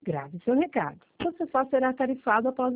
Grave seu recado. Você só será tarifado após